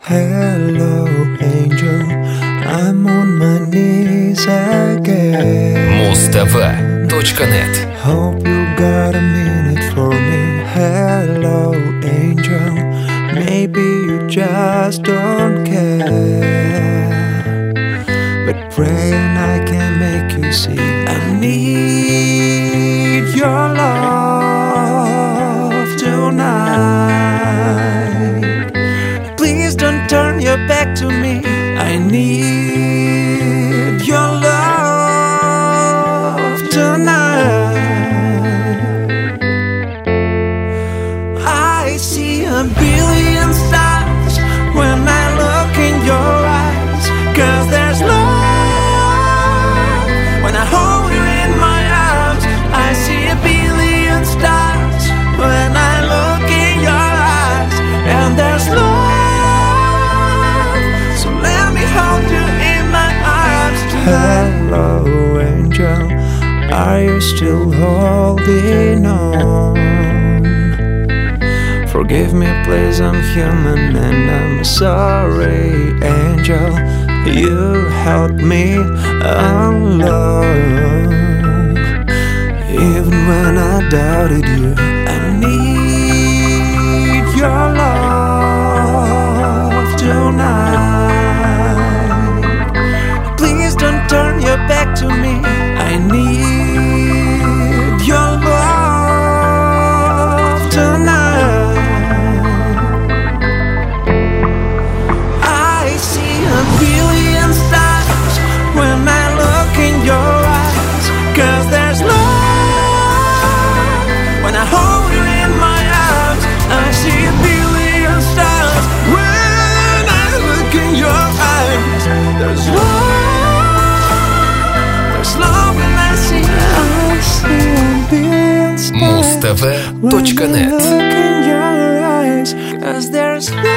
Hello, angel, I'm on my knees again. Muztv.net. Hope you got a minute for me. Hello, angel, maybe you just don't care, but praying I can make you see. I need your love tonight. Please don't turn your back to me. I need your love tonight. I see a billion stars when I look in your eyes, 'cause there's love when I hold you in my arms. I see a billion stars when I look in your eyes, and there's love, so let me hold you in my arms tonight. Hello, angel, are you still holding on? Forgive me, please, I'm human and I'm sorry, angel. You helped me along, even when I doubted you. I need your love tonight. Please don't turn your back to me. I need your love tonight. I see a billion stars when I look in your eyes, 'cause there's love when I hold you in my arms. I see a billion stars when I look in your eyes. There's love when I see a billion stars Muztv.net. when I look in your eyes, 'cause there's love.